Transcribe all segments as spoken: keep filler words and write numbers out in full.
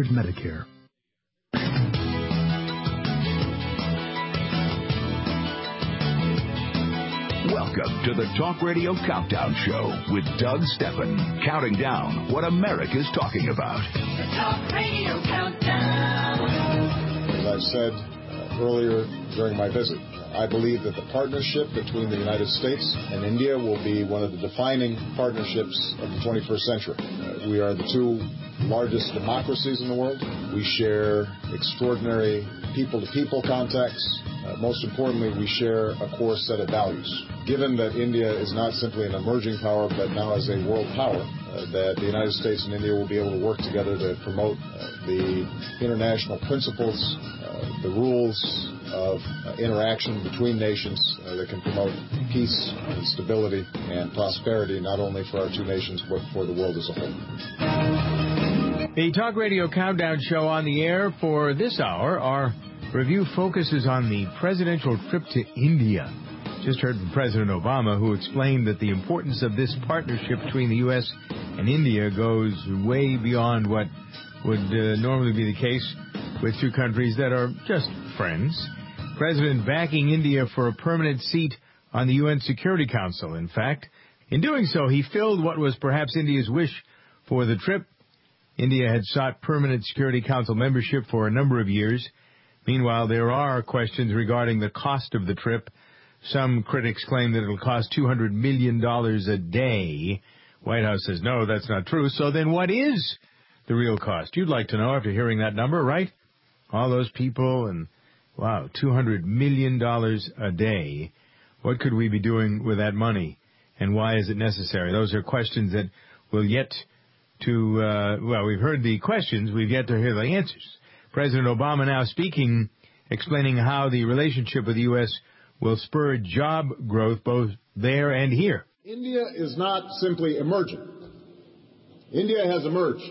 Medicare. Welcome to the Talk Radio Countdown Show with Doug Steffen, counting down what America's talking about. The Talk Radio Countdown. As I've said uh, earlier during my visit, I believe that the partnership between the United States and India will be one of the defining partnerships of the twenty-first century. Uh, we are the two largest democracies in the world. We share extraordinary people-to-people contacts. Uh, most importantly, we share a core set of values. Given that India is not simply an emerging power, but now is a world power, uh, that the United States and India will be able to work together to promote uh, the international principles, uh, the rules of uh, interaction between nations uh, that can promote peace and stability and prosperity, not only for our two nations, but for the world as a whole. The Talk Radio Countdown Show on the air for this hour. Our review focuses on the presidential trip to India. Just heard from President Obama, who explained that the importance of this partnership between the U S and India goes way beyond what would uh, normally be the case with two countries that are just friends. President backing India for a permanent seat on the U N Security Council. In fact, in doing so, he filled what was perhaps India's wish for the trip. India had sought permanent Security Council membership for a number of years. Meanwhile, there are questions regarding the cost of the trip. Some critics claim that it will cost two hundred million dollars a day. White House says, no, that's not true. So then what is the real cost? You'd like to know after hearing that number, right? All those people and, wow, two hundred million dollars a day. What could we be doing with that money? And why is it necessary? Those are questions that we'll yet to, uh, well, we've heard the questions. We've yet to hear the answers. President Obama now speaking, explaining how the relationship with the U S will spur job growth both there and here. India is not simply emerging. India has emerged.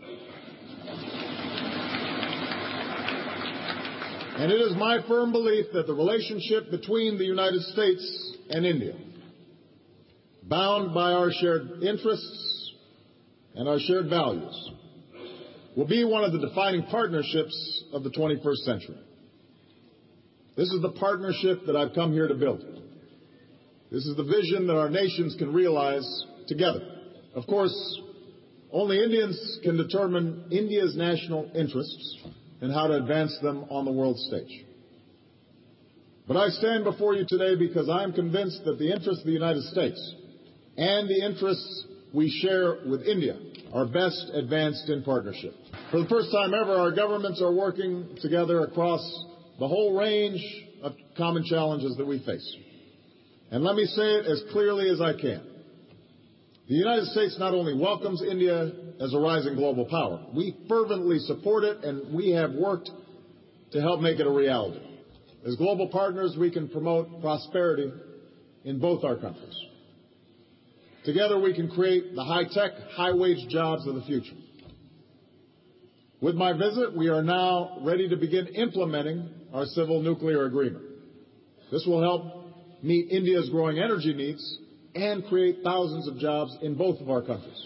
And it is my firm belief that the relationship between the United States and India, bound by our shared interests and our shared values, will be one of the defining partnerships of the twenty-first century. This is the partnership that I've come here to build. This is the vision that our nations can realize together. Of course, only Indians can determine India's national interests and how to advance them on the world stage. But I stand before you today because I am convinced that the interests of the United States and the interests we share with India are best advanced in partnership. For the first time ever, our governments are working together across the whole range of common challenges that we face. And let me say it as clearly as I can. The United States not only welcomes India as a rising global power, we fervently support it, and we have worked to help make it a reality. As global partners, we can promote prosperity in both our countries. Together, we can create the high-tech, high-wage jobs of the future. With my visit, we are now ready to begin implementing our civil nuclear agreement. This will help meet India's growing energy needs and create thousands of jobs in both of our countries.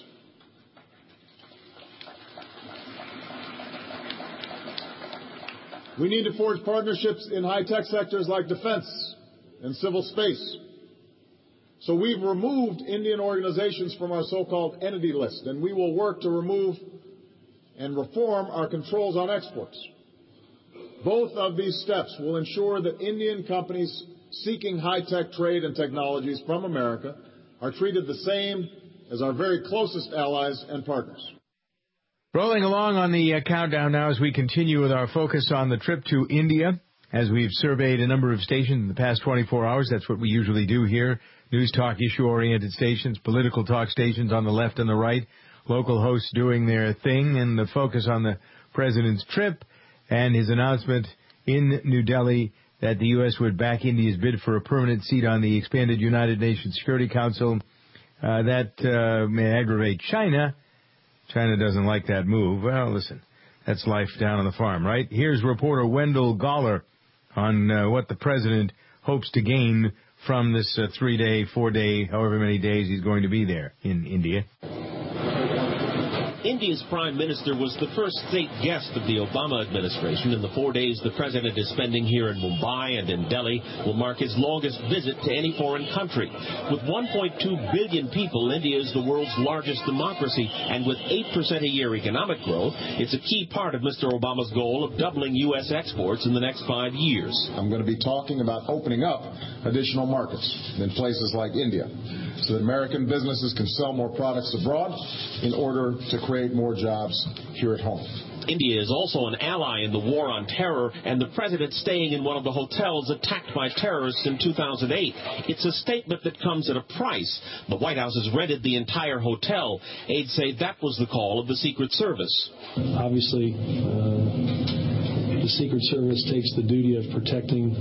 We need to forge partnerships in high-tech sectors like defense and civil space. So we've removed Indian organizations from our so-called entity list, and we will work to remove and reform our controls on exports. Both of these steps will ensure that Indian companies seeking high-tech trade and technologies from America are treated the same as our very closest allies and partners. Rolling along on the uh, countdown now as we continue with our focus on the trip to India. As we've surveyed a number of stations in the past twenty-four hours, that's what we usually do here. News talk, issue-oriented stations, political talk stations on the left and the right, local hosts doing their thing, and the focus on the president's trip and his announcement in New Delhi that the U S would back India's bid for a permanent seat on the expanded United Nations Security Council. Uh, that uh, may aggravate China. China doesn't like that move. Well, listen, that's life down on the farm, right? Here's reporter Wendell Goller on uh, what the president hopes to gain from this uh, three-day, four-day, however many days he's going to be there in India. India's prime minister was the first state guest of the Obama administration, and the four days the president is spending here in Mumbai and in Delhi will mark his longest visit to any foreign country. With one point two billion people, India is the world's largest democracy, and with eight percent a year economic growth, it's a key part of Mister Obama's goal of doubling U S exports in the next five years. I'm going to be talking about opening up additional markets in places like India, so that American businesses can sell more products abroad in order to create more jobs here at home. India is also an ally in the war on terror, and the president staying in one of the hotels attacked by terrorists in two thousand eight. It's a statement that comes at a price. The White House has rented the entire hotel. Aides say that was the call of the Secret Service. Obviously, uh, the Secret Service takes the duty of protecting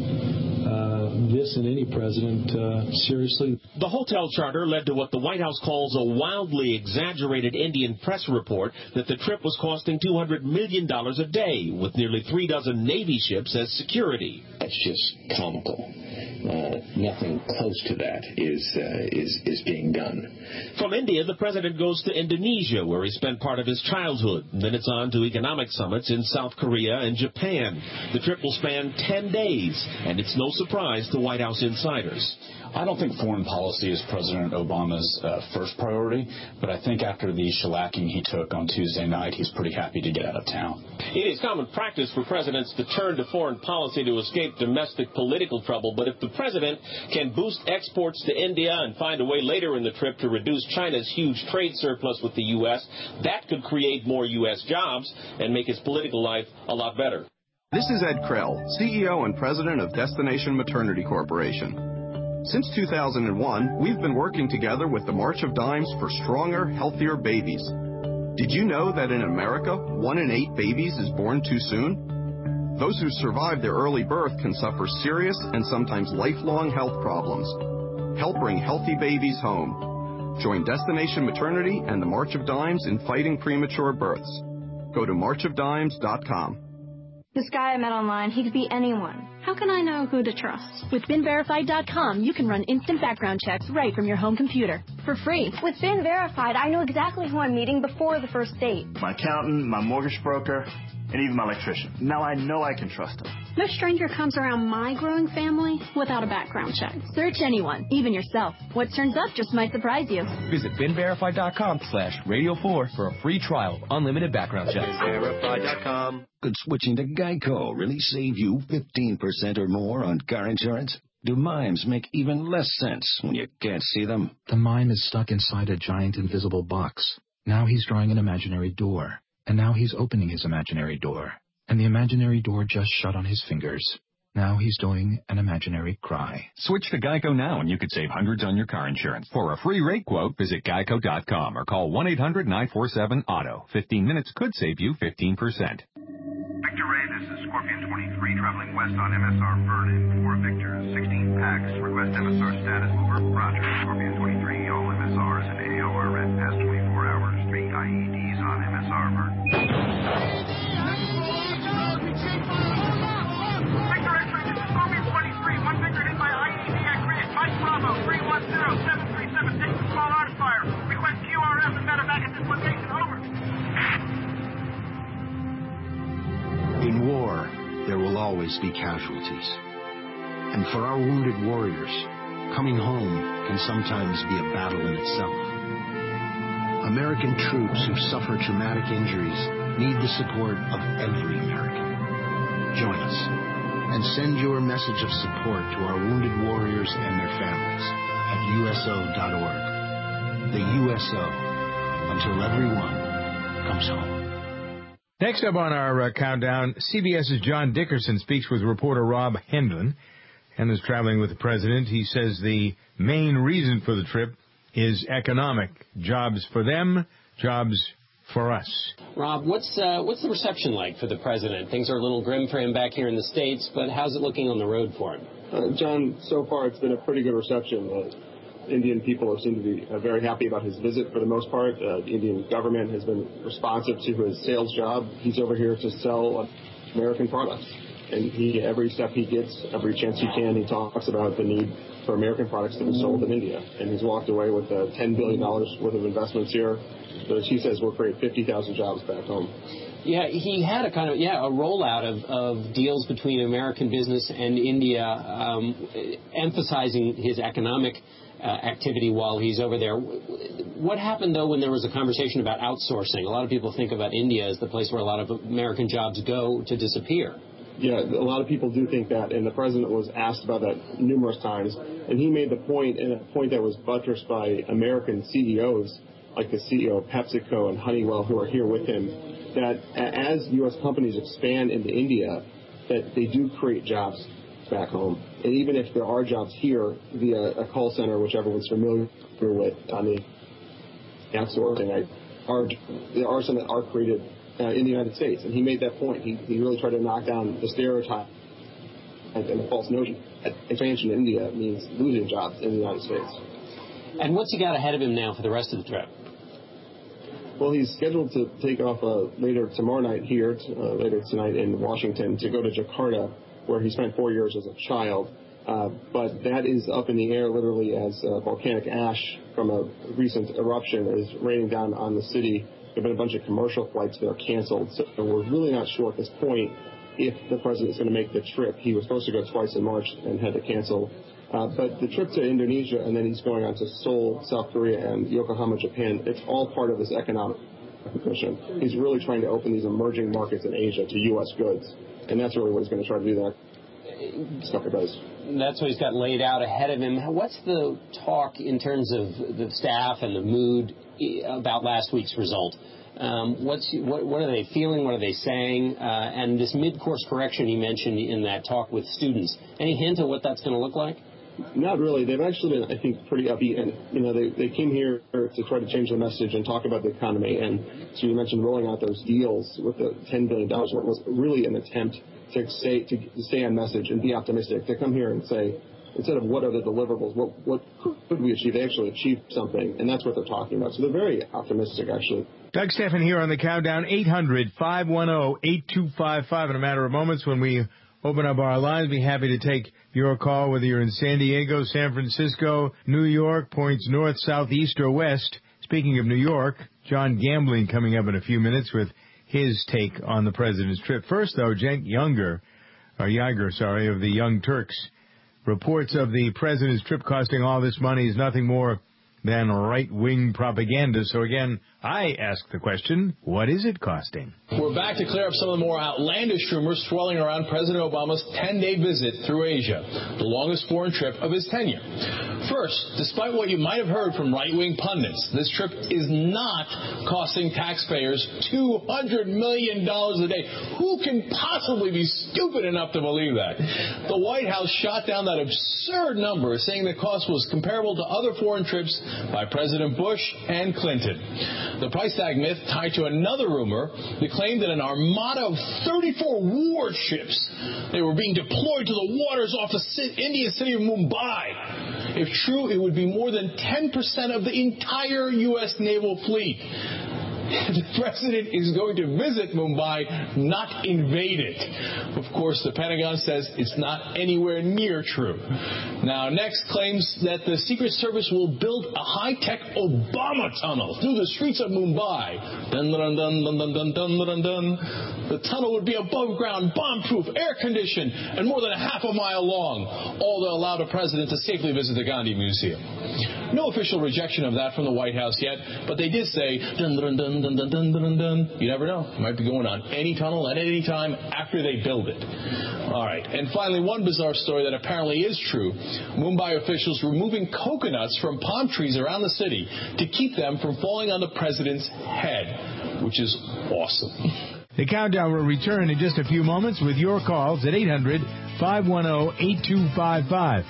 uh, this and any president uh, seriously. The hotel charter led to what the White House calls a wildly exaggerated Indian press report that the trip was costing two hundred million dollars a day, with nearly three dozen Navy ships as security. That's just comical. Uh, nothing close to that is, uh, is, is being done. From India, the president goes to Indonesia, where he spent part of his childhood. And then it's on to economic summits in South Korea and Japan. The trip will span ten days, and it's no surprise to White House insiders. I don't think foreign policy is President Obama's uh, first priority, but I think after the shellacking he took on Tuesday night, he's pretty happy to get out of town. It is common practice for presidents to turn to foreign policy to escape domestic political trouble, but if the president can boost exports to India and find a way later in the trip to reduce China's huge trade surplus with the U S, that could create more U S jobs and make his political life a lot better. This is Ed Krell, C E O and President of Destination Maternity Corporation. Since two thousand one, we've been working together with the March of Dimes for stronger, healthier babies. Did you know that in America, one in eight babies is born too soon? Those who survive their early birth can suffer serious and sometimes lifelong health problems. Help bring healthy babies home. Join Destination Maternity and the March of Dimes in fighting premature births. Go to march of dimes dot com. This guy I met online, he could be anyone. How can I know who to trust? With bin verified dot com, you can run instant background checks right from your home computer for free. With Bin Verified, I know exactly who I'm meeting before the first date. My accountant, my mortgage broker, and even my electrician. Now I know I can trust him. No stranger comes around my growing family without a background check. Search anyone, even yourself. What turns up just might surprise you. Visit bin verified dot com slash radio four for a free trial of unlimited background checks. bin verified dot com. Could switching to Geico really save you fifteen percent or more on car insurance? Do mimes make even less sense when you can't see them? The mime is stuck inside a giant invisible box. Now he's drawing an imaginary door. And now he's opening his imaginary door. And the imaginary door just shut on his fingers. Now he's doing an imaginary cry. Switch to Geico now and you could save hundreds on your car insurance. For a free rate quote, visit geico dot com or call one eight hundred nine four seven auto. fifteen minutes could save you fifteen percent. Victor Ray, this is Scorpion twenty-three traveling west on M S R Vernon. For Victor, sixteen packs. Request M S R status. Over. Roger. Scorpion twenty-three, all M S Rs and A O R read past twenty-four hours. Three I E Ds on M S R Vernon. Victor X-ray, this is Scorpion twenty-three. One Victor hit by I E D at grid. Mike Bravo, three one zero seven three seven. Takes a small arms fire. Request Q R F and medevac at this location. Over. In war, there will always be casualties. And for our wounded warriors, coming home can sometimes be a battle in itself. American troops who suffer traumatic injuries need the support of every American. Join us and send your message of support to our wounded warriors and their families at U S O dot org. The U S O, until everyone comes home. Next up on our uh, countdown, CBS's John Dickerson speaks with reporter Rob Hendlin and is traveling with the president. He says the main reason for the trip is economic. Jobs for them, jobs for us. Rob, what's uh, what's the reception like for the president? Things are a little grim for him back here in the States, but how's it looking on the road for him? Uh, John, so far it's been a pretty good reception. Uh, Indian people seem to be uh, very happy about his visit for the most part. Uh, the Indian government has been responsive to his sales job. He's over here to sell uh, American products. And he, every step he gets, every chance he can, he talks about the need for American products to be sold in India. And he's walked away with uh, ten billion dollars worth of investments here, which he says will create fifty thousand jobs back home. Yeah, he had a kind of, yeah, a rollout of, of deals between American business and India, um, emphasizing his economic uh, activity while he's over there. What happened, though, when there was a conversation about outsourcing? A lot of people think about India as the place where a lot of American jobs go to disappear. Yeah, a lot of people do think that, and the president was asked about that numerous times, and he made the point, and a point that was buttressed by American C E Os, like the C E O of PepsiCo and Honeywell, who are here with him, that as U S companies expand into India, that they do create jobs back home. And even if there are jobs here via a call center, which everyone's familiar with on the outsourcing, I, are, there are some that are created uh, in the United States. And he made that point. He, he really tried to knock down the stereotype and, and the false notion that expansion in India means losing jobs in the United States. And what's he got ahead of him now for the rest of the trip? Well, he's scheduled to take off uh, later tomorrow night here, uh, later tonight in Washington, to go to Jakarta, where he spent four years as a child. Uh, but that is up in the air literally as uh, volcanic ash from a recent eruption is raining down on the city. There have been a bunch of commercial flights that are canceled. So we're really not sure at this point if the president is going to make the trip. He was supposed to go twice in March and had to cancel. Uh, but the trip to Indonesia, and then he's going on to Seoul, South Korea, and Yokohama, Japan, it's all part of this economic mission. He's really trying to open these emerging markets in Asia to U S goods. And that's really what he's going to try to do there. Stuff he does. That's what he's got laid out ahead of him. What's the talk in terms of the staff and the mood about last week's result? Um, what's what, what are they feeling? What are they saying? Uh, and this mid-course correction he mentioned in that talk with students, any hint of what that's going to look like? Not really. They've actually been, I think, pretty upbeat. And, you know, they, they came here to try to change the message and talk about the economy. And so you mentioned rolling out those deals with the ten billion dollars. It was really an attempt to say to stay on message and be optimistic, to come here and say, instead of what are the deliverables, what, what could we achieve, they actually achieved something. And that's what they're talking about. So they're very optimistic, actually. Doug Stephan here on the Countdown, eight hundred, five one zero, eight two five five. In a matter of moments, when we open up our lines, be happy to take your call, whether you're in San Diego, San Francisco, New York, points north, south, east, or west. Speaking of New York, John Gambling coming up in a few minutes with his take on the president's trip. First, though, Cenk Younger, or Yager, sorry, of the Young Turks, reports of the president's trip costing all this money is nothing more than right-wing propaganda. So again, I ask the question, what is it costing? We're back to clear up some of the more outlandish rumors swirling around President Obama's ten-day visit through Asia, the longest foreign trip of his tenure. First, despite what you might have heard from right-wing pundits, this trip is not costing taxpayers two hundred million dollars a day. Who can possibly be stupid enough to believe that? The White House shot down that absurd number, saying the cost was comparable to other foreign trips by President Bush and Clinton. The price tag myth tied to another rumor that claimed that an armada of thirty-four warships, they were being deployed to the waters off the Indian city of Mumbai. If true, it would be more than ten percent of the entire U S naval fleet. The president is going to visit Mumbai, not invade it. Of course, the Pentagon says it's not anywhere near true. Now, next claims that the Secret Service will build a high-tech Obama tunnel through the streets of Mumbai. Dun, dun, dun, dun, dun, dun, dun, dun, dun. The tunnel would be above ground, bomb-proof, air-conditioned, and more than a half a mile long, all to allow the president to safely visit the Gandhi Museum. No official rejection of that from the White House yet, but they did say, dun, dun, dun, dun, dun, dun, dun, dun. You never know. It might be going on any tunnel at any time after they build it. All right. And finally, one bizarre story that apparently is true. Mumbai officials removing coconuts from palm trees around the city to keep them from falling on the president's head, which is awesome. The Countdown will return in just a few moments with your calls at eight hundred, five one zero, eight two five five.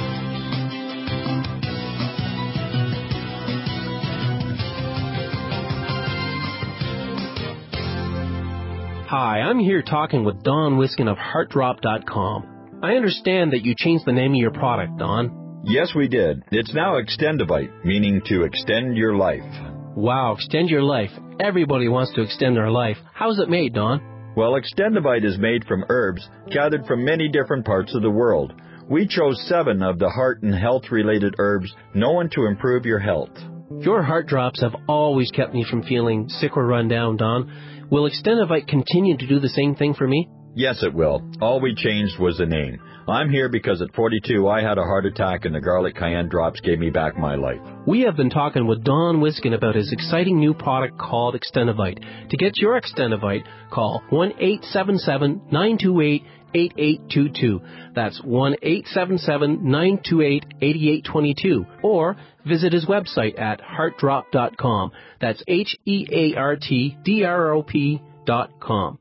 Hi, I'm here talking with Don Wiskin of heart drop dot com. I understand that you changed the name of your product, Don. Yes, we did. It's now Extendivite, meaning to extend your life. Wow, extend your life. Everybody wants to extend their life. How's it made, Don? Well, Extendivite is made from herbs gathered from many different parts of the world. We chose seven of the heart and health-related herbs known to improve your health. Your heart drops have always kept me from feeling sick or run down, Don. Will Extendivite continue to do the same thing for me? Yes, it will. All we changed was the name. I'm here because at forty-two I had a heart attack and the garlic cayenne drops gave me back my life. We have been talking with Don Wiskin about his exciting new product called Extendivite. To get your Extendivite, call one eight seven seven, nine two eight, eight eight two two. That's one eight seven seven, nine two eight, eight eight two two. Or visit his website at heart drop dot com. That's H E A R T D R O P dot com.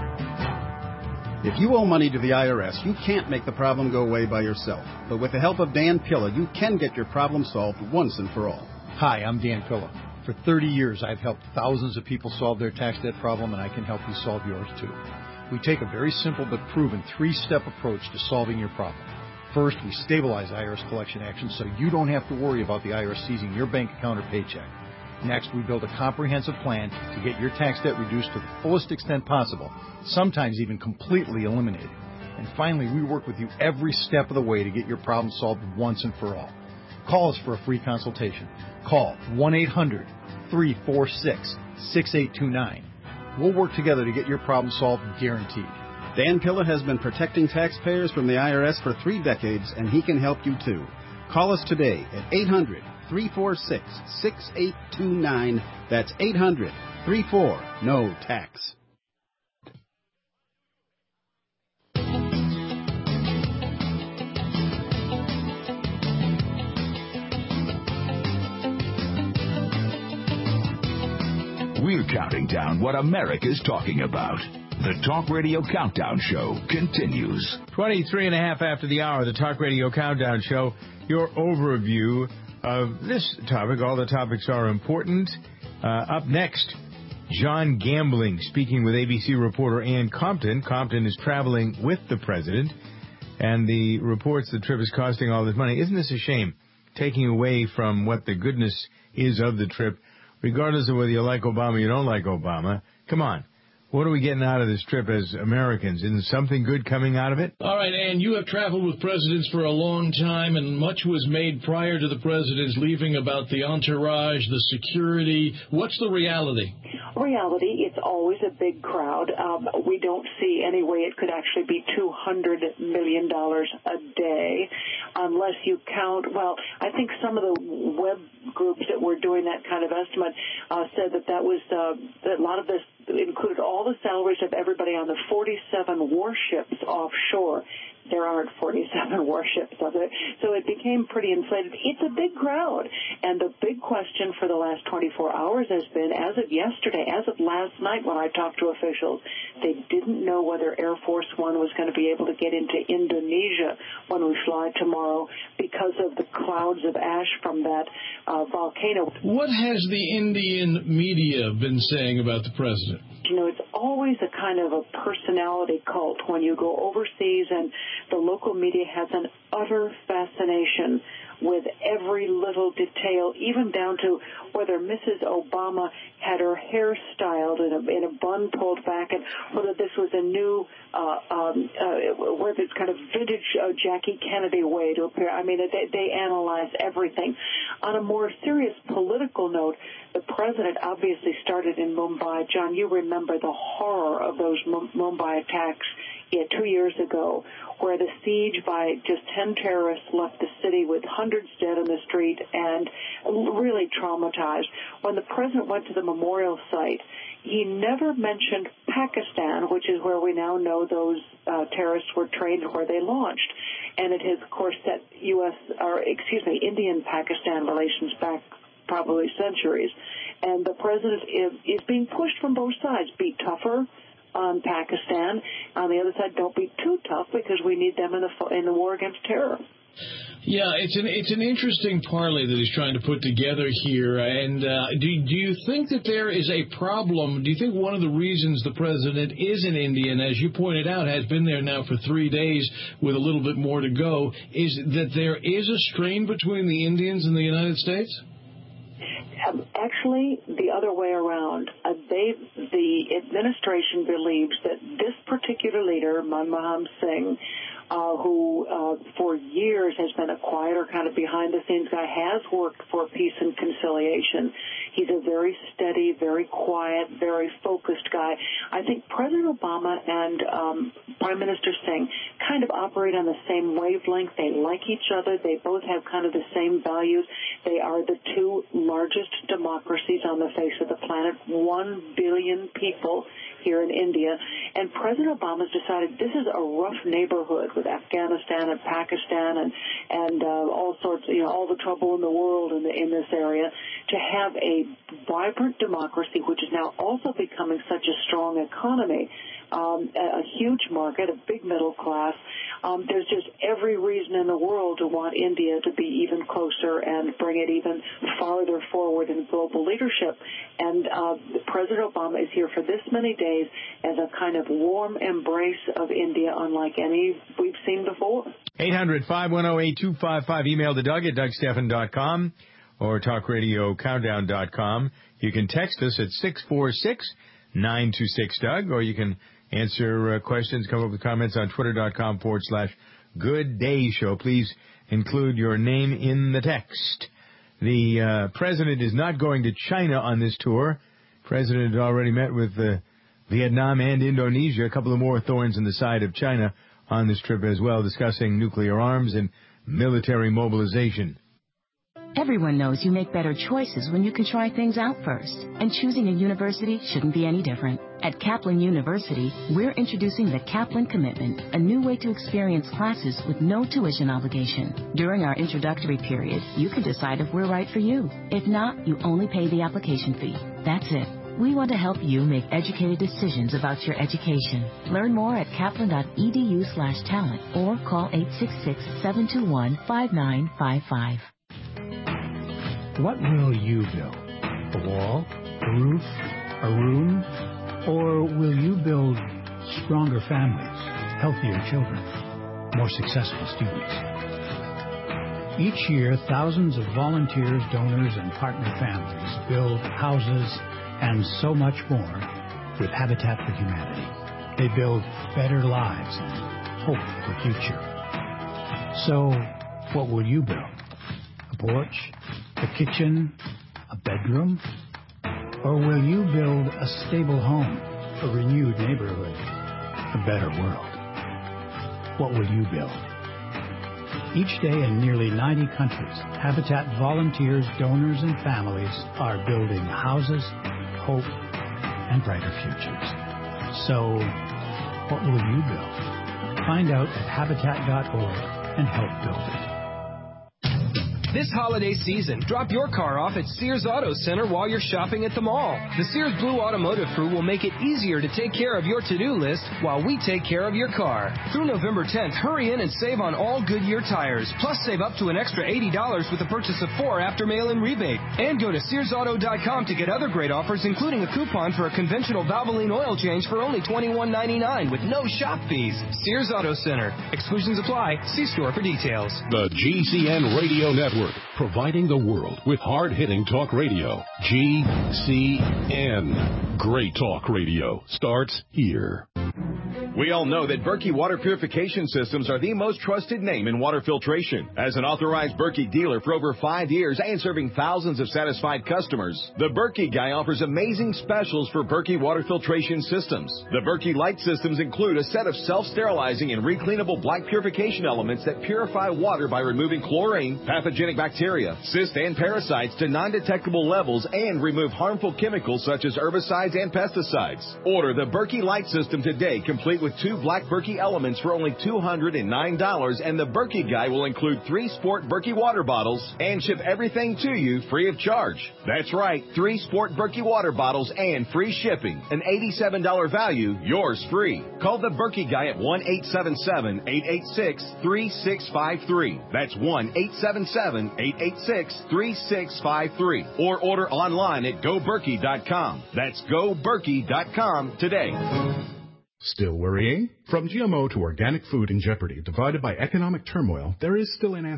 If you owe money to the I R S, you can't make the problem go away by yourself. But with the help of Dan Pilla, you can get your problem solved once and for all. Hi, I'm Dan Pilla. For thirty years, I've helped thousands of people solve their tax debt problem, and I can help you solve yours too. We take a very simple but proven three-step approach to solving your problem. First, we stabilize I R S collection actions so you don't have to worry about the I R S seizing your bank account or paycheck. Next, we build a comprehensive plan to get your tax debt reduced to the fullest extent possible, sometimes even completely eliminated. And finally, we work with you every step of the way to get your problem solved once and for all. Call us for a free consultation. Call one eight hundred, three four six, six eight two nine. We'll work together to get your problem solved, guaranteed. Dan Pilla has been protecting taxpayers from the I R S for three decades, and he can help you too. Call us today at eight hundred, three four six, six eight two nine. That's eight hundred, three four, N O tax. We're counting down what America's talking about. The Talk Radio Countdown Show continues. twenty-three and a half after the hour, the Talk Radio Countdown Show, your overview of this topic. All the topics are important. Uh, up next, John Gambling speaking with A B C reporter Ann Compton. Compton is traveling with the president, and the reports the trip is costing all this money. Isn't this a shame? Taking away from what the goodness is of the trip, regardless of whether you like Obama or you don't like Obama. Come on. What are we getting out of this trip as Americans? Isn't something good coming out of it? All right, Ann, you have traveled with presidents for a long time, and much was made prior to the presidents leaving about the entourage, the security. What's the reality? Reality, it's always a big crowd. Um, we don't see any way it could actually be two hundred million dollars a day unless you count, well, I think some of the web groups that were doing that kind of estimate uh, said that that was, uh, that a lot of this included all the salaries of everybody on the forty-seven warships offshore. There aren't forty-seven warships of it, so it became pretty inflated. It's a big crowd, and the big question for the last twenty-four hours has been, as of yesterday, as of last night when I talked to officials, they didn't know whether Air Force One was going to be able to get into Indonesia when we fly tomorrow because of the clouds of ash from that uh, volcano. What has the Indian media been saying about the president? You know, it's always a kind of a personality cult when you go overseas, and the local media has an utter fascination with every little detail, even down to whether Missus Obama had her hair styled in a, in a bun pulled back, and whether this was a new, uh, um, uh, whether it's kind of vintage uh, Jackie Kennedy way to appear. I mean, they, they analyze everything. On a more serious political note, the president obviously started in Mumbai. John, you remember the horror of those Mumbai attacks yeah, two years ago, where the siege by just ten terrorists left the city with hundreds dead on the street and really traumatized. When the president went to the memorial site, he never mentioned Pakistan, which is where we now know those uh, terrorists were trained and where they launched. And it has, of course, set U S or excuse me, Indian-Pakistan relations back probably centuries. And the president is, is being pushed from both sides. Be tougher on Pakistan. On the other side, don't be too tough because we need them in the in the war against terror. Yeah, it's an it's an interesting parlay that he's trying to put together here. And uh, do do you think that there is a problem? Do you think one of the reasons the president is in India, and as you pointed out, has been there now for three days with a little bit more to go, is that there is a strain between the Indians and the United States? Um, actually, the other way around. Uh, they, the administration believes that this particular leader, Manmohan Singh, uh, who uh, for years has been a quieter, kind of behind-the-scenes guy, has worked for peace and conciliation. He's a very steady, very quiet, very focused guy. I think President Obama and um, Prime Minister Singh kind of operate on the same wavelength. They like each other. They both have kind of the same values. They are the two largest democracies on the face of the planet, one billion people here in India. And President Obama's decided this is a rough neighborhood with Afghanistan and Pakistan and, and uh, all sorts, you know, all the trouble in the world in, the, in this area, to have a vibrant democracy, which is now also becoming such a strong economy, um, a, a huge market, a big middle class. Um, there's just every reason in the world to want India to be even closer and bring it even farther forward in global leadership. And uh, President Obama is here for this many days as a kind of warm embrace of India unlike any we've seen before. eight hundred, five one zero, eight two five five. Email to Doug at doug stephan dot com or talk radio countdown dot com. You can text us at six four six, nine two six, Doug, or you can answer uh, questions, come up with comments on twitter.com forward slash Good Day Show. Please include your name in the text. The uh, president is not going to China on this tour. The president had already met with uh, Vietnam and Indonesia, a couple of more thorns in the side of China on this trip as well, discussing nuclear arms and military mobilization. Everyone knows you make better choices when you can try things out first. And choosing a university shouldn't be any different. At Kaplan University, we're introducing the Kaplan Commitment, a new way to experience classes with no tuition obligation. During our introductory period, you can decide if we're right for you. If not, you only pay the application fee. That's it. We want to help you make educated decisions about your education. Learn more at kaplan.edu slash talent or call eight six six, seven two one, five nine five five. What will you build? A wall? A roof? A room? Or will you build stronger families, healthier children, more successful students? Each year, thousands of volunteers, donors, and partner families build houses and so much more with Habitat for Humanity. They build better lives and hope for the future. So, what will you build? A porch? A kitchen? A bedroom? Or will you build a stable home, a renewed neighborhood, a better world? What will you build? Each day in nearly ninety countries, Habitat volunteers, donors, and families are building houses, hope, and brighter futures. So, what will you build? Find out at habitat dot org and help build it. This holiday season, drop your car off at Sears Auto Center while you're shopping at the mall. The Sears Blue Automotive Crew will make it easier to take care of your to-do list while we take care of your car. Through November tenth, hurry in and save on all Goodyear tires, plus save up to an extra eighty dollars with the purchase of four after mail-in rebate. And go to Sears Auto dot com to get other great offers, including a coupon for a conventional Valvoline oil change for only twenty-one ninety-nine with no shop fees. Sears Auto Center. Exclusions apply. See store for details. The G C N Radio Network, providing the world with hard-hitting talk radio. G C N. Great talk radio starts here. We all know that Berkey Water Purification Systems are the most trusted name in water filtration. As an authorized Berkey dealer for over five years and serving thousands of satisfied customers, the Berkey Guy offers amazing specials for Berkey Water Filtration Systems. The Berkey Light Systems include a set of self-sterilizing and recleanable black purification elements that purify water by removing chlorine, pathogenic bacteria, cysts, and parasites to non-detectable levels and remove harmful chemicals such as herbicides and pesticides. Order the Berkey Light System today, complete with two black Berkey elements for only two hundred nine dollars, and the Berkey Guy will include three Sport Berkey water bottles and ship everything to you free of charge. That's right, three Sport Berkey water bottles and free shipping. An eighty-seven dollars value, yours free. Call the Berkey Guy at one eight seven seven, eight eight six, three six five three. That's one eight seven seven, eight eight six, three six five three. Or order online at go berkey dot com. That's go berkey dot com today. Still worrying? From G M O to organic food in jeopardy, divided by economic turmoil, there is still an answer.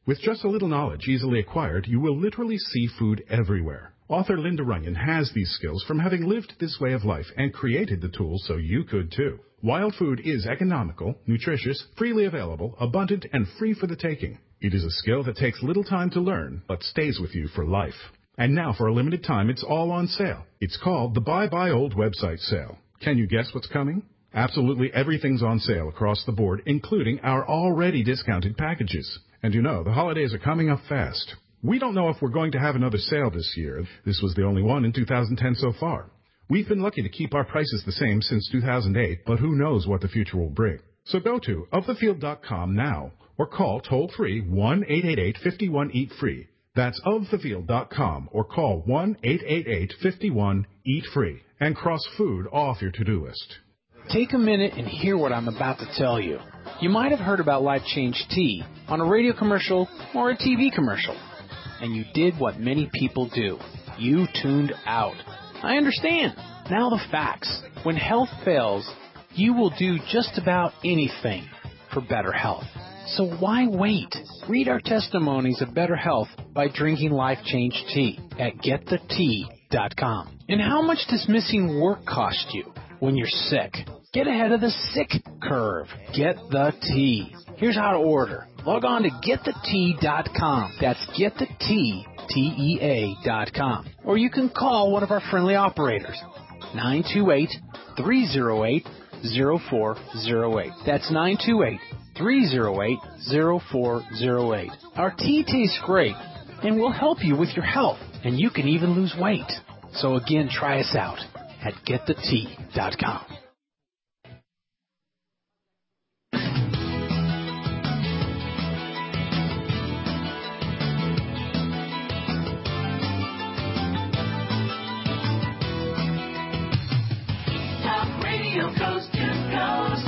With just a little knowledge easily acquired, you will literally see food everywhere. Author Linda Runyon has these skills from having lived this way of life and created the tools so you could too. Wild food is economical, nutritious, freely available, abundant, and free for the taking. It is a skill that takes little time to learn, but stays with you for life. And now, for a limited time, it's all on sale. It's called the Buy Buy Old website sale. Can you guess what's coming? Absolutely everything's on sale across the board, including our already discounted packages. And you know, the holidays are coming up fast. We don't know if we're going to have another sale this year. This was the only one in two thousand ten so far. We've been lucky to keep our prices the same since two thousand eight, but who knows what the future will bring. So go to of the field dot com now or call toll-free one eight eight eight, five one, eat free. That's of the field dot com or call one eight eight eight, five one, eat free and cross food off your to-do list. Take a minute and hear what I'm about to tell you. You might have heard about Life Change Tea on a radio commercial or a T V commercial, and you did what many people do. You tuned out. I understand. Now the facts. When health fails, you will do just about anything for better health. So why wait? Read our testimonies of better health by drinking Life Change Tea at get the tea dot com. And how much does missing work cost you when you're sick? Get ahead of the sick curve. Get the tea. Here's how to order. Log on to get the tea dot com. That's get the tea, T E A dot com. Or you can call one of our friendly operators, nine two eight, three oh eight, oh four oh eight. That's nine two eight, three oh eight, oh four oh eight. Our tea tastes great, and will help you with your health, and you can even lose weight. So again, try us out at get the tea dot com. Talk Radio Coast to Coast.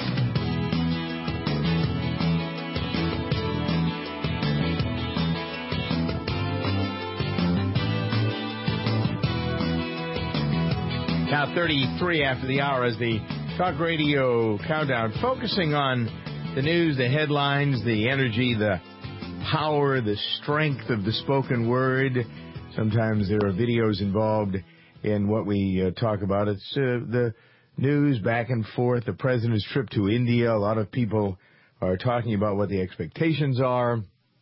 Now thirty-three after the hour as the Talk Radio Countdown, focusing on the news, the headlines, the energy, the power, the strength of the spoken word. Sometimes there are videos involved in what we uh, talk about. It's uh, the news back and forth, the president's trip to India. A lot of people are talking about what the expectations are,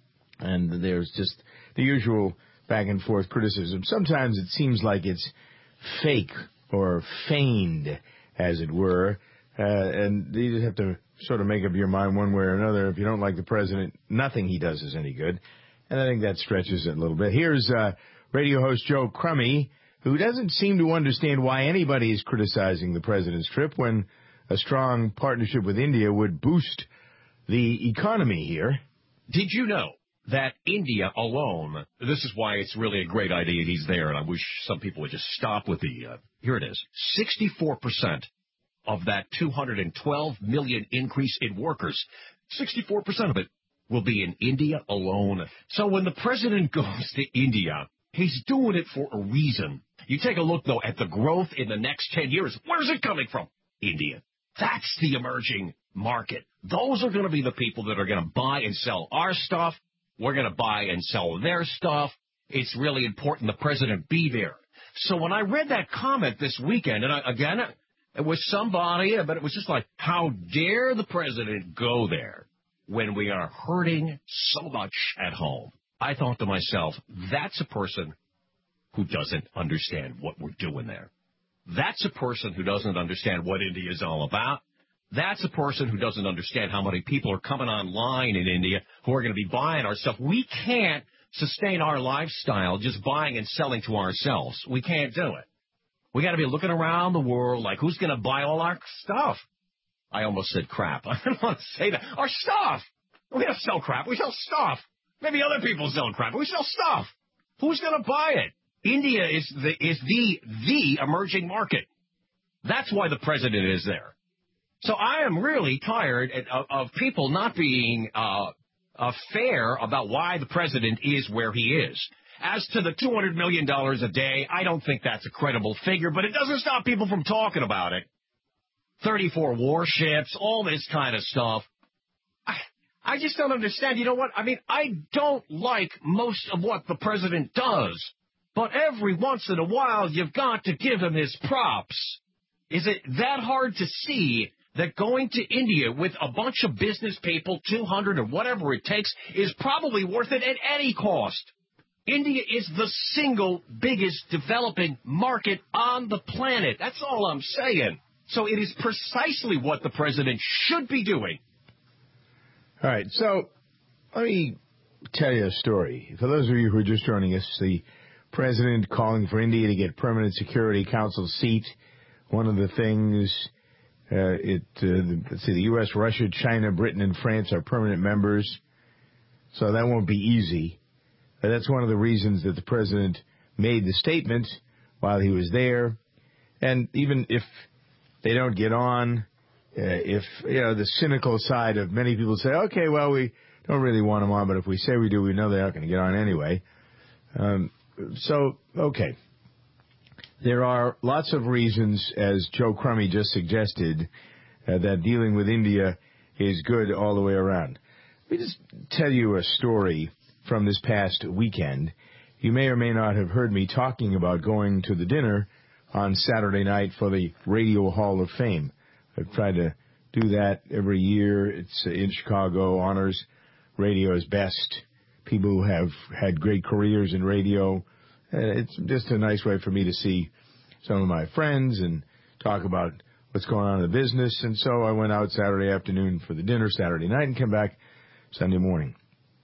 and there's just the usual back and forth criticism. Sometimes it seems like it's fake or feigned, as it were, uh, and you just have to sort of make up your mind one way or another. If you don't like the president, nothing he does is any good, and I think that stretches it a little bit. Here's uh, radio host Joe Crummy, who doesn't seem to understand why anybody is criticizing the president's trip when a strong partnership with India would boost the economy here. Did you know that India alone, this is why it's really a great idea he's there, and I wish some people would just stop with the, uh, here it is, sixty-four percent of that two hundred twelve million increase in workers, sixty-four percent of it will be in India alone. So when the president goes to India, he's doing it for a reason. You take a look, though, at the growth in the next ten years. Where's it coming from? India. That's the emerging market. Those are going to be the people that are going to buy and sell our stuff. We're going to buy and sell their stuff. It's really important the president be there. So when I read that comment this weekend, and I, again, it was somebody, but it was just like, how dare the president go there when we are hurting so much at home? I thought to myself, that's a person who doesn't understand what we're doing there. That's a person who doesn't understand what India is all about. That's a person who doesn't understand how many people are coming online in India who are going to be buying our stuff. We can't sustain our lifestyle just buying and selling to ourselves. We can't do it. We got to be looking around the world like, who's going to buy all our stuff? I almost said crap. I don't want to say that. Our stuff. We don't sell crap. We sell stuff. Maybe other people sell crap. We sell stuff. Who's going to buy it? India is the is the the emerging market. That's why the president is there. So I am really tired of, of people not being uh, uh, fair about why the president is where he is. As to the two hundred million dollars a day, I don't think that's a credible figure, but it doesn't stop people from talking about it. thirty-four warships, all this kind of stuff. I, I just don't understand. You know what? I mean, I don't like most of what the president does, but every once in a while you've got to give him his props. Is it that hard to see that going to India with a bunch of business people, two hundred or whatever it takes, is probably worth it at any cost? India is the single biggest developing market on the planet. That's all I'm saying. So it is precisely what the president should be doing. All right, so let me tell you a story. For those of you who are just joining us, the president calling for India to get permanent Security Council seat. One of the things, uh, it uh, let's see, the U S, Russia, China, Britain, and France are permanent members, so that won't be easy. But that's one of the reasons that the president made the statement while he was there. And even if they don't get on, Uh, if, you know, the cynical side of many people say, okay, well, we don't really want them on, but if we say we do, we know they're not going to get on anyway. Um, so, okay. There are lots of reasons, as Joe Crummy just suggested, uh, that dealing with India is good all the way around. Let me just tell you a story from this past weekend. You may or may not have heard me talking about going to the dinner on Saturday night for the Radio Hall of Fame. I've tried to do that every year. It's in Chicago, honors radio's best people who have had great careers in radio. It's just a nice way for me to see some of my friends and talk about what's going on in the business. And so I went out Saturday afternoon for the dinner Saturday night and came back Sunday morning.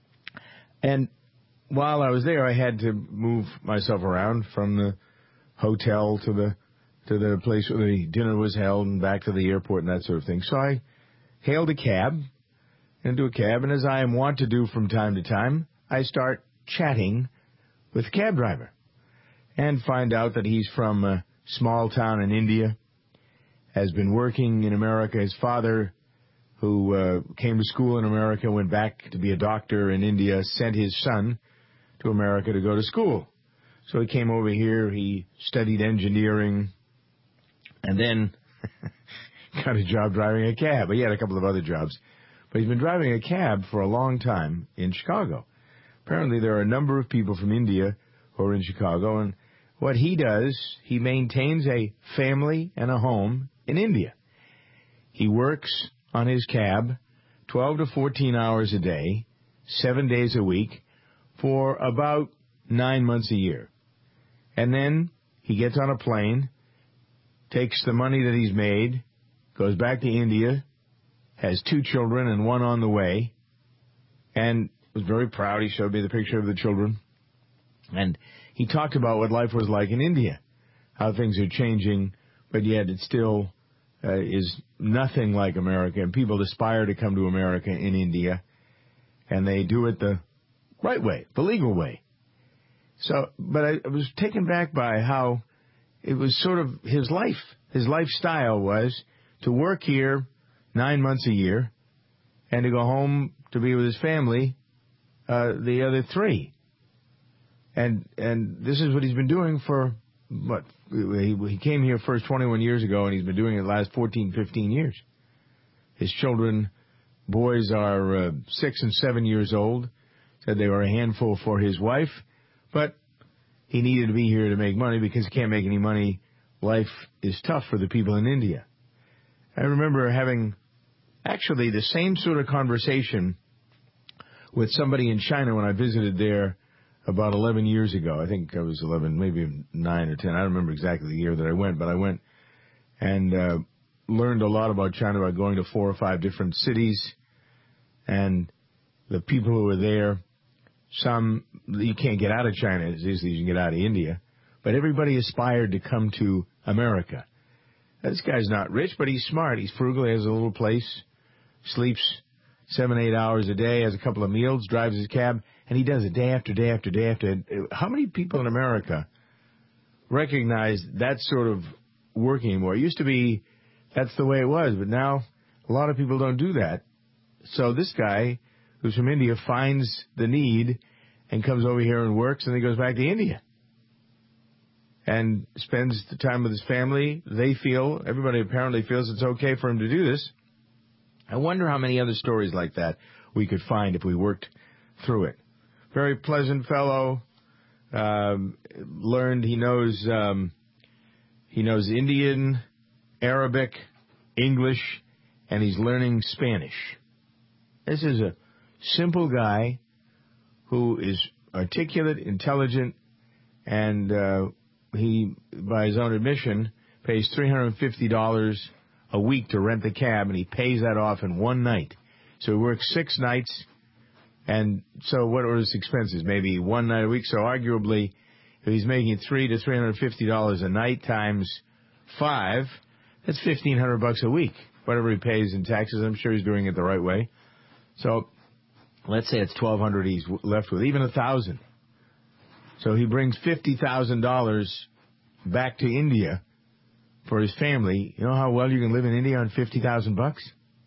And while I was there, I had to move myself around from the hotel to the to the place where the dinner was held and back to the airport and that sort of thing. So I hailed a cab, into a cab, and as I am wont to do from time to time, I start chatting with the cab driver and find out that he's from a small town in India, has been working in America. His father, who uh, came to school in America, went back to be a doctor in India, sent his son to America to go to school. So he came over here, he studied engineering, and then got a job driving a cab. He had a couple of other jobs. But he's been driving a cab for a long time in Chicago. Apparently there are a number of people from India who are in Chicago, and what he does, he maintains a family and a home in India. He works on his cab twelve to fourteen hours a day, seven days a week, for about nine months a year. And then he gets on a plane, takes the money that he's made, goes back to India, has two children and one on the way, and was very proud. He showed me the picture of the children. And he talked about what life was like in India, how things are changing, but yet it still uh, is nothing like America. And people aspire to come to America in India, and they do it the right way, the legal way. So, but I, I was taken back by how it was sort of his life. His lifestyle was to work here nine months a year and to go home to be with his family uh, the other three. And and this is what he's been doing for, what, he, he came here first twenty-one years ago, and he's been doing it the last fourteen, fifteen years. His children, boys are uh, six and seven years old, said they were a handful for his wife, but he needed to be here to make money because he can't make any money. Life is tough for the people in India. I remember having actually the same sort of conversation with somebody in China when I visited there about eleven years ago. I think I was eleven, maybe nine or ten. I don't remember exactly the year that I went, but I went and uh, learned a lot about China by going to four or five different cities. And the people who were there, some, you can't get out of China as easily as you can get out of India, but everybody aspired to come to America. This guy's not rich, but he's smart. He's frugal. He has a little place, sleeps seven, eight hours a day, has a couple of meals, drives his cab, and he does it day after day after day after. How many people in America recognize that sort of working anymore? It used to be that's the way it was, but now a lot of people don't do that. So this guy, who's from India, finds the need and comes over here and works, and then goes back to India and spends the time with his family. They feel, everybody apparently feels it's okay for him to do this. I wonder how many other stories like that we could find if we worked through it. Very pleasant fellow. Um, learned he knows um, he knows Indian, Arabic, English, and he's learning Spanish. This is a simple guy who is articulate, intelligent, and uh, he, by his own admission, pays three hundred fifty dollars a week to rent the cab, and he pays that off in one night. So he works six nights, and so what are his expenses? Maybe one night a week. So arguably, if he's making three to three hundred fifty dollars a night times five, that's fifteen hundred bucks a week. Whatever he pays in taxes, I'm sure he's doing it the right way. So let's say it's twelve hundred he's left with, even a thousand. So he brings fifty thousand dollars back to India for his family. You know how well you can live in India on fifty thousand bucks?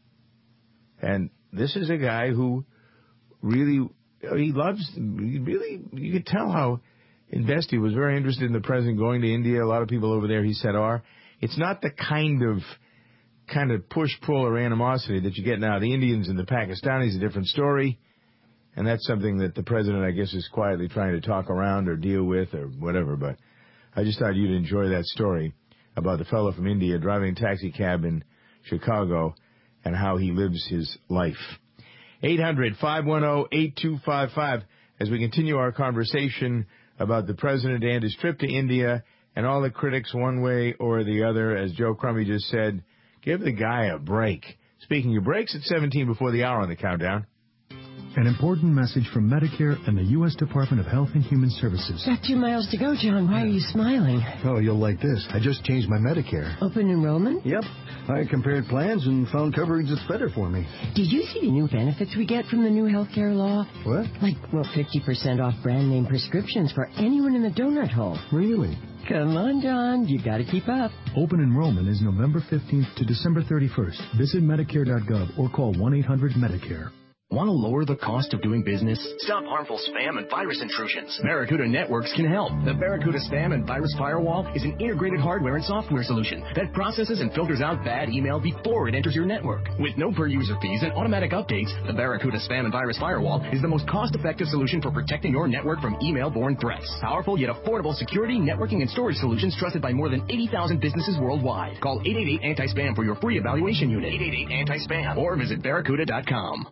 And this is a guy who really, he loves, he really, you could tell how invested. He was very interested in the president going to India. A lot of people over there, he said, are. It's not the kind of kind of push-pull or animosity that you get now. The Indians and the Pakistanis, a different story. And that's something that the president, I guess, is quietly trying to talk around or deal with or whatever. But I just thought you'd enjoy that story about the fellow from India driving a taxi cab in Chicago and how he lives his life. eight hundred, five one zero, eight two five five as we continue our conversation about the president and his trip to India and all the critics one way or the other. As Joe Crumbie just said, give the guy a break. Speaking of breaks, it's seventeen before the hour on the countdown. An important message from Medicare and the U S Department of Health and Human Services. Got two miles to go, John. Why are you smiling? Oh, you'll like this. I just changed my Medicare. Open enrollment? Yep. I compared plans and found coverage that's better for me. Did you see the new benefits we get from the new health care law? What? Like, well, fifty percent off brand name prescriptions for anyone in the donut hole. Really? Come on, John. You got to keep up. Open enrollment is November fifteenth to December thirty-first. Visit Medicare dot gov or call one eight hundred Medicare. Want to lower the cost of doing business? Stop harmful spam and virus intrusions. Barracuda Networks can help. The Barracuda Spam and Virus Firewall is an integrated hardware and software solution that processes and filters out bad email before it enters your network. With no per-user fees and automatic updates, the Barracuda Spam and Virus Firewall is the most cost-effective solution for protecting your network from email-borne threats. Powerful yet affordable security, networking, and storage solutions trusted by more than eighty thousand businesses worldwide. Call eight eight eight anti spam for your free evaluation unit. eight eight eight anti spam or visit barracuda dot com.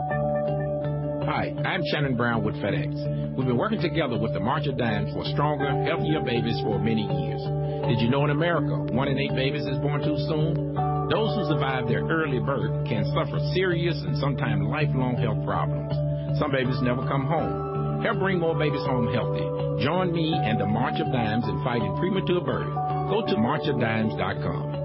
Hi, I'm Shannon Brown with FedEx. We've been working together with the March of Dimes for stronger, healthier babies for many years. Did you know in America, one in eight babies is born too soon? Those who survive their early birth can suffer serious and sometimes lifelong health problems. Some babies never come home. Help bring more babies home healthy. Join me and the March of Dimes in fighting premature birth. Go to march of dimes dot com.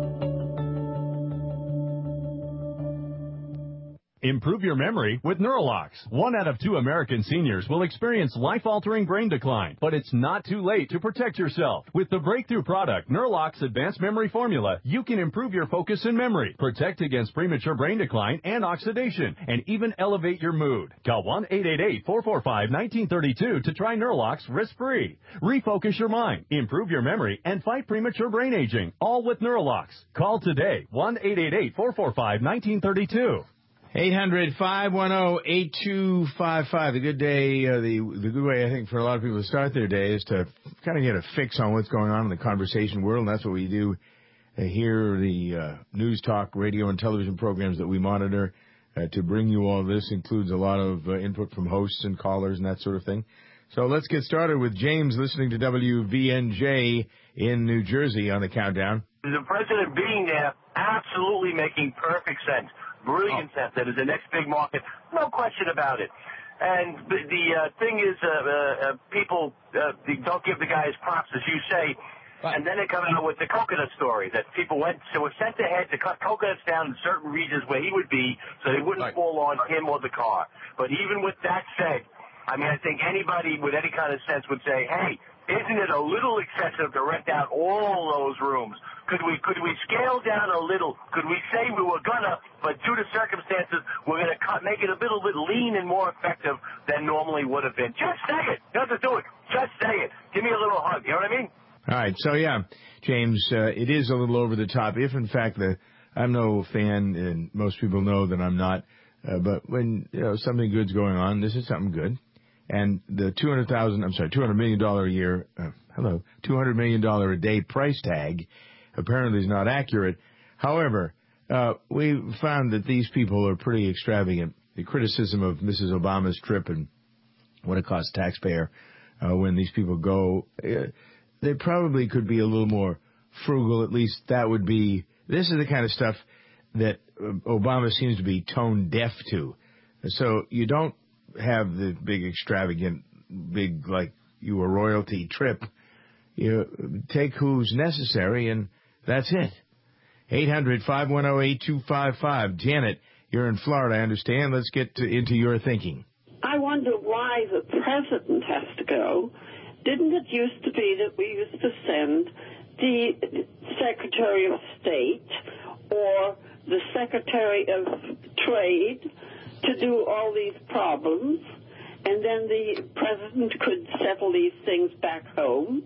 Improve your memory with Neurolox. One out of two American seniors will experience life-altering brain decline, but it's not too late to protect yourself. With the breakthrough product, Neurolox Advanced Memory Formula, you can improve your focus and memory, protect against premature brain decline and oxidation, and even elevate your mood. Call one eight eight eight, four four five, one nine three two to try Neurolox risk-free. Refocus your mind, improve your memory, and fight premature brain aging, all with Neurolox. Call today, one eight eight eight, four four five, one nine three two. eight hundred, five one zero, eight two five five. The good day, uh, the the good way, I think, for a lot of people to start their day is to kind of get a fix on what's going on in the conversation world. And that's what we do uh, here, the uh, news talk, radio, and television programs that we monitor uh, to bring you all this. Includes a lot of uh, input from hosts and callers and that sort of thing. So let's get started with James listening to W V N J in New Jersey on the countdown. The president being there, absolutely making perfect sense. Brilliant oh. sense. That is the next big market. No question about it. And the, the uh, thing is, uh, uh, people uh, don't give the guy his props, as you say. Right. And then they come out with the coconut story that people went so were sent ahead to cut coconuts down in certain regions where he would be, so they wouldn't right. fall on him or the car. But even with that said, I mean, I think anybody with any kind of sense would say, hey, isn't it a little excessive to rent out all those rooms? Could we could we scale down a little? Could we say we were gonna, but due to circumstances, we're gonna cut, make it a little bit lean and more effective than normally would have been? Just say it. Doesn't do it. Just say it. Give me a little hug. You know what I mean? All right. So yeah, James, uh, it is a little over the top. If in fact the I'm no fan, and most people know that I'm not Uh, but when, you know, something good's going on, this is something good. And the two hundred thousand, I'm sorry, two hundred million dollars a year, uh, hello, two hundred million dollars a day price tag apparently is not accurate. However, uh, we found that these people are pretty extravagant. The criticism of Missus Obama's trip and what it costs taxpayer uh, when these people go, uh, they probably could be a little more frugal. At least that would be, this is the kind of stuff that Obama seems to be tone deaf to. So you don't have the big extravagant, big, like you a royalty trip. You take who's necessary, and that's it. eight hundred, five one zero, eight two five five. Janet, you're in Florida, I understand. Let's get to, into your thinking. I wonder why the president has to go. Didn't it used to be that we used to send the Secretary of State or the Secretary of Trade to do all these problems, and then the president could settle these things back home?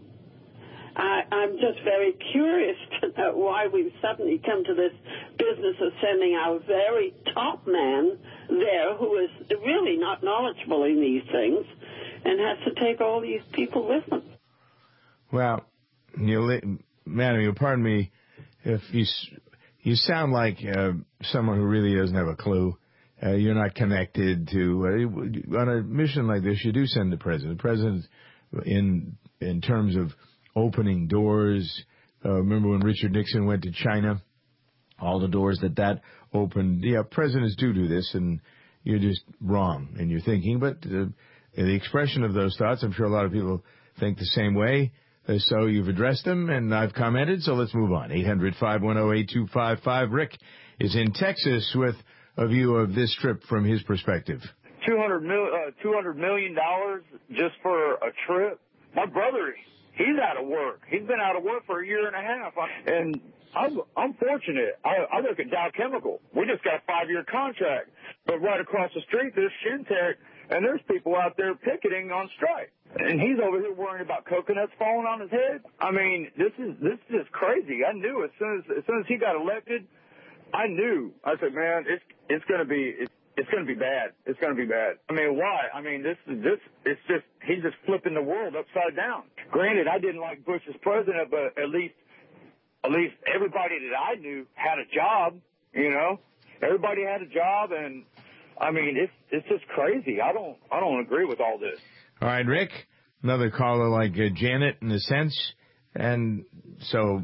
I, I'm just very curious to know why we've suddenly come to this business of sending our very top man there who is really not knowledgeable in these things and has to take all these people with him. Well, you, madam, you'll pardon me if you you sound like uh, someone who really doesn't have a clue. Uh, you're not connected to uh, on a mission like this. You do send the president. The president, in in terms of opening doors. Uh, remember when Richard Nixon went to China? All the doors that that opened. Yeah, presidents do do this, and you're just wrong in your thinking. But uh, the expression of those thoughts, I'm sure a lot of people think the same way. Uh, so you've addressed them, and I've commented, so let's move on. eight hundred, five one zero, eight two five five. Rick is in Texas with a view of this trip from his perspective. two hundred million dollars just for a trip? My brother, he's out of work. He's been out of work for a year and a half. And I'm, I'm fortunate. I, I work at Dow Chemical. We just got a five-year contract. But right across the street, there's Shintech, and there's people out there picketing on strike. And he's over here worrying about coconuts falling on his head. I mean, this is this is just crazy. I knew as soon as as soon as he got elected, I knew. I said, man, it's it's going to be it's, it's going to be bad. It's going to be bad. I mean, why? I mean, this is this. It's just he's just flipping the world upside down. Granted, I didn't like Bush as president, but at least at least everybody that I knew had a job. You know, everybody had a job, and I mean, it's it's just crazy. I don't I don't agree with all this. All right, Rick, another caller like uh, Janet in a sense. And so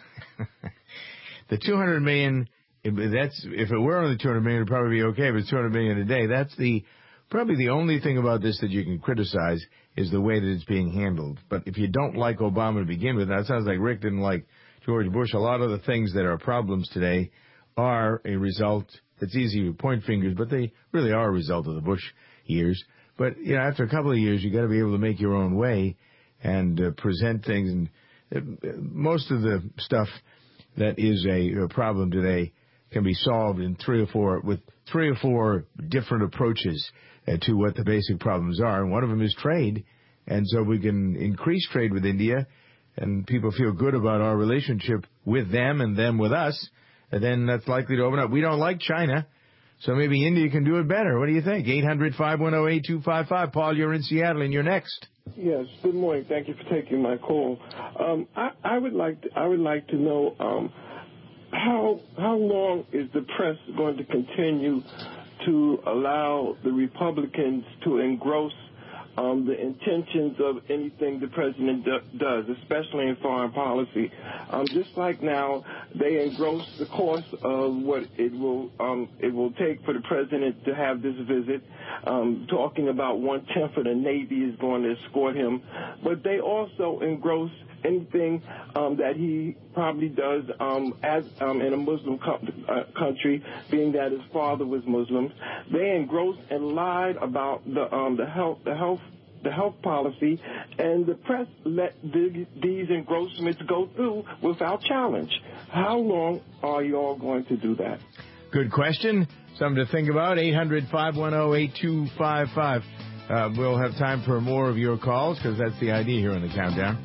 the two hundred million dollars, that's, if it were only two hundred million dollars, it'd probably be okay, but it's two hundred million dollars a day. That's the, probably the only thing about this that you can criticize is the way that it's being handled. But if you don't like Obama to begin with, that sounds like Rick didn't like George Bush. A lot of the things that are problems today are a result, it's easy to point fingers, but they really are a result of the Bush years. But, you know, after a couple of years, you got to be able to make your own way and uh, present things. And uh, most of the stuff that is a, a problem today can be solved in three or four, with three or four different approaches uh, to what the basic problems are. And one of them is trade. And so we can increase trade with India, and people feel good about our relationship with them and them with us. And then that's likely to open up. We don't like China. So maybe India can do it better. What do you think? eight hundred, five one zero, eight two five five. Paul, you're in Seattle, and you're next. Yes. Good morning. Thank you for taking my call. Um, I, I would like to, I would like to know um, how how long is the press going to continue to allow the Republicans to engross Um, the intentions of anything the president do, does, especially in foreign policy. Um, just like now, they engross the course of what it will um, it will take for the president to have this visit, um, talking about one-tenth of the Navy is going to escort him. But they also engross anything um, that he probably does um, as um, in a Muslim co- uh, country, being that his father was Muslim. They engrossed and lied about the um, the health the health the health policy, and the press let the, these engrossments go through without challenge. How long are you all going to do that? Good question. Something to think about. eight hundred, five one zero, eight two five five. Uh, we'll have time for more of your calls because that's the idea here on the Countdown.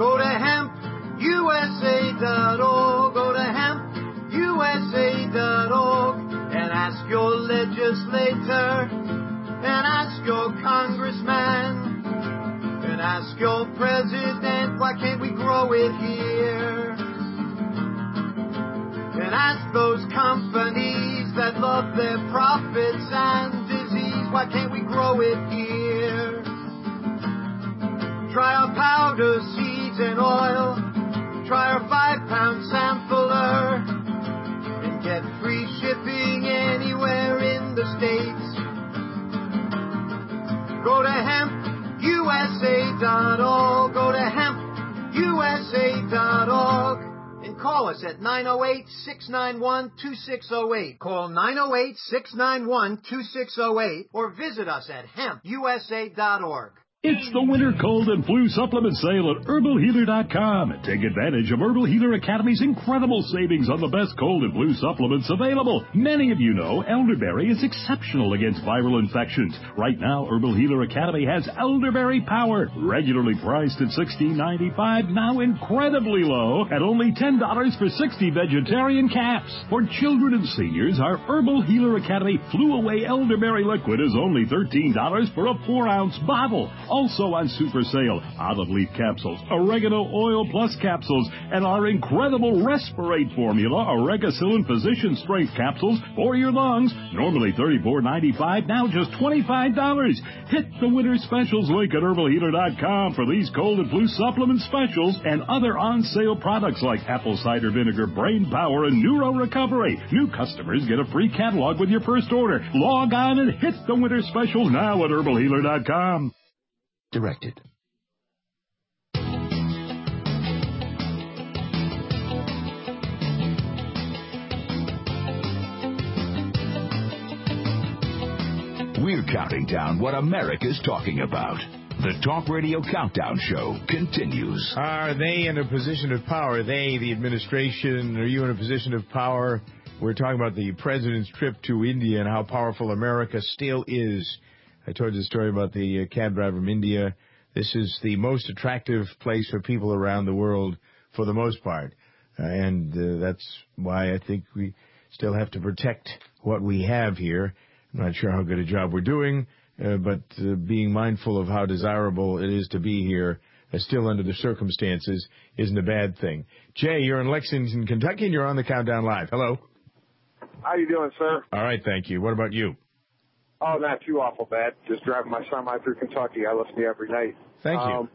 Go to hemp U S A dot org. Go to hemp U S A dot org and ask your legislator and ask your congressman and ask your president, why can't we grow it here? And ask those companies that love their profits and disease, why can't we grow it here? Try our powder, seeds, and oil. Try our five-pound sampler. And get free shipping anywhere in the States. Go to hemp U S A dot org. Go to hemp U S A dot org. And call us at nine oh eight, six nine one, two six oh eight. Call nine oh eight, six nine one, two six oh eight or visit us at hemp U S A dot org. It's the winter cold and flu supplement sale at herbal healer dot com. Take advantage of Herbal Healer Academy's incredible savings on the best cold and flu supplements available. Many of you know elderberry is exceptional against viral infections. Right now, Herbal Healer Academy has Elderberry Power, regularly priced at sixteen ninety-five, now incredibly low at only ten dollars for sixty vegetarian caps. For children and seniors, our Herbal Healer Academy Flu Away Elderberry Liquid is only thirteen dollars for a four ounce bottle. Also on super sale, olive leaf capsules, oregano oil plus capsules, and our incredible Respirate formula, Oregacillin Physician Strength capsules for your lungs. Normally thirty-four ninety-five, now just twenty-five dollars. Hit the winter specials link at herbal healer dot com for these cold and flu supplement specials and other on sale products like apple cider vinegar, brain power, and neuro recovery. New customers get a free catalog with your first order. Log on and hit the winter specials now at herbal healer dot com. Directed. We're counting down what America's talking about. The Talk Radio Countdown Show continues. Are they in a position of power? They, the administration, are you in a position of power? We're talking about the president's trip to India and how powerful America still is. I told you the story about the uh, cab driver from India. This is the most attractive place for people around the world for the most part. Uh, and uh, that's why I think we still have to protect what we have here. I'm not sure how good a job we're doing, uh, but uh, being mindful of how desirable it is to be here, uh, still under the circumstances, isn't a bad thing. Jay, you're in Lexington, Kentucky, and you're on the Countdown Live. Hello. How you doing, sir? All right, thank you. What about you? Oh, not too awful bad. Just driving my son out through Kentucky. I listen to you every night. Thank you. Um,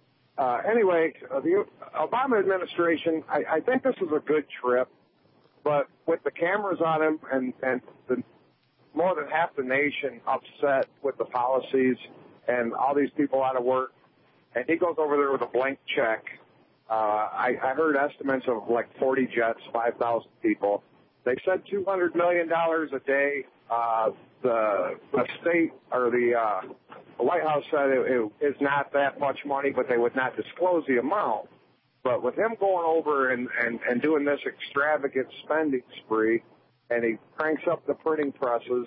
uh, anyway, uh, the Obama administration, I, I think this is a good trip, but with the cameras on him and, and the, more than half the nation upset with the policies and all these people out of work, and he goes over there with a blank check. Uh, I, I heard estimates of like forty jets, five thousand people. They said two hundred million dollars a day. Uh, the, the state or the, uh, the White House said it, it is not that much money, but they would not disclose the amount. But with him going over and, and, and doing this extravagant spending spree, and he cranks up the printing presses,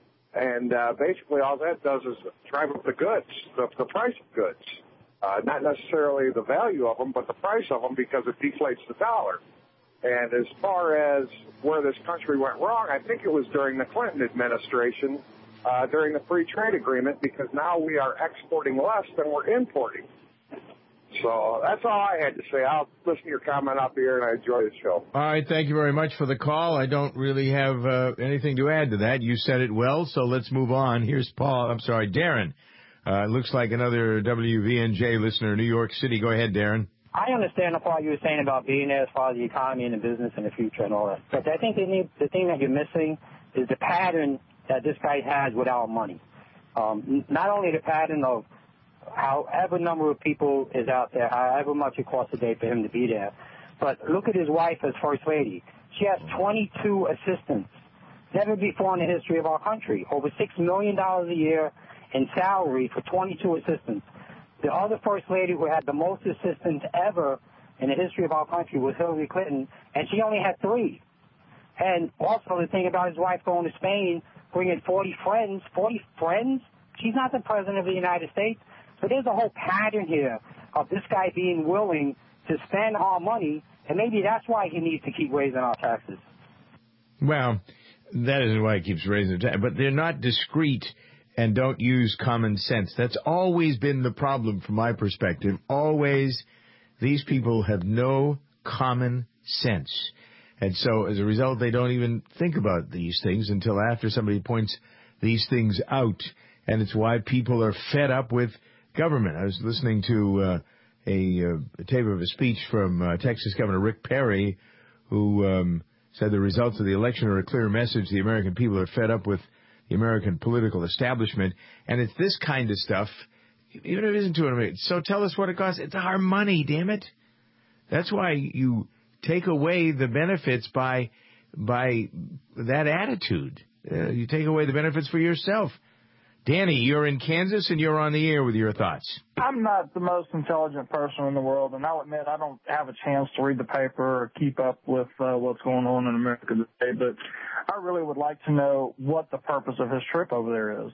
and uh, basically all that does is drive up the goods, the, the price of goods. Uh, not necessarily the value of them, but the price of them, because it deflates the dollar. And as far as where this country went wrong, I think it was during the Clinton administration, uh, during the free trade agreement, because now we are exporting less than we're importing. So that's all I had to say. I'll listen to your comment up here, and I enjoy the show. All right, thank you very much for the call. I don't really have uh, anything to add to that. You said it well, so let's move on. Here's Paul. I'm sorry, Darren. Uh, looks like another W V N J listener in New York City. Go ahead, Darren. I understand the part you were saying about being there as far as the economy and the business and the future and all that. But I think they need, the thing that you're missing is the pattern that this guy has with our money. Um, not only the pattern of however number of people is out there, however much it costs a day for him to be there, but look at his wife as First Lady. She has twenty-two assistants. Never before in the history of our country. Over six million dollars a year in salary for twenty-two assistants. The other First Lady who had the most assistants ever in the history of our country was Hillary Clinton, and she only had three. And also the thing about his wife going to Spain, bringing forty friends, forty friends? She's not the President of the United States. So there's a whole pattern here of this guy being willing to spend our money, and maybe that's why he needs to keep raising our taxes. Well, that isn't why he keeps raising the tax, but they're not discreet and don't use common sense. That's always been the problem from my perspective. Always, these people have no common sense. And so, as a result, they don't even think about these things until after somebody points these things out. And it's why people are fed up with government. I was listening to uh, a, uh, a tape of a speech from uh, Texas Governor Rick Perry, who um, said the results of the election are a clear message. The American people are fed up with the American political establishment. And it's this kind of stuff, even if it isn't two hundred million. So tell us what it costs. It's our money, damn it. That's why you take away the benefits by by that attitude. Uh, you take away the benefits for yourself. Danny, you're in Kansas, and you're on the air with your thoughts. I'm not the most intelligent person in the world, and I'll admit I don't have a chance to read the paper or keep up with uh, what's going on in America today, but I really would like to know what the purpose of his trip over there is.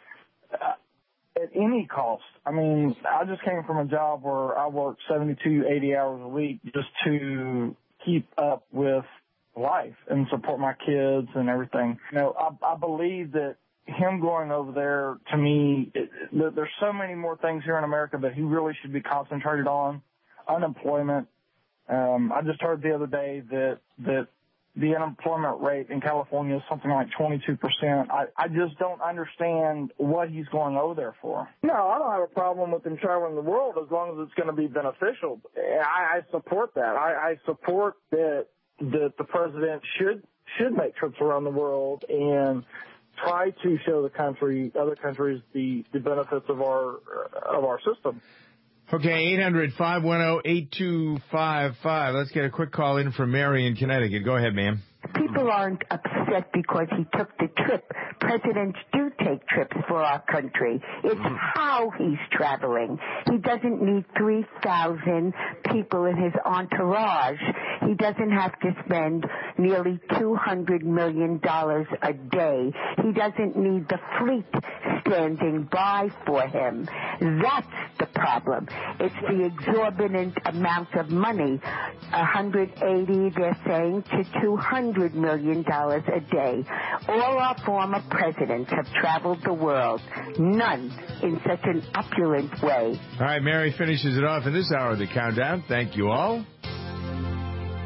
Uh, at any cost. I mean, I just came from a job where I worked seventy-two, eighty hours a week just to keep up with life and support my kids and everything. You know, I, I believe that him going over there, to me, it, there's so many more things here in America that he really should be concentrated on. Unemployment. Um, I just heard the other day that that the unemployment rate in California is something like twenty-two percent. I, I just don't understand what he's going over there for. No, I don't have a problem with him traveling the world as long as it's going to be beneficial. I, I support that. I, I support that that the president should should make trips around the world and try to show the country, other countries, the, the benefits of our of our system. Okay, eight hundred, five one zero, eight two five five. Let's get a quick call in from Mary in Connecticut. Go ahead, ma'am. People aren't upset because he took the trip. Presidents do take trips for our country. It's how he's traveling. He doesn't need three thousand people in his entourage. He doesn't have to spend nearly two hundred million dollars a day. He doesn't need the fleet standing by for him. That's the problem. It's the exorbitant amount of money, one hundred eighty, they're saying, to two hundred million dollars a day. All our former presidents have traveled the world. None in such an opulent way. All right, Mary finishes it off in this hour of the countdown. Thank you all.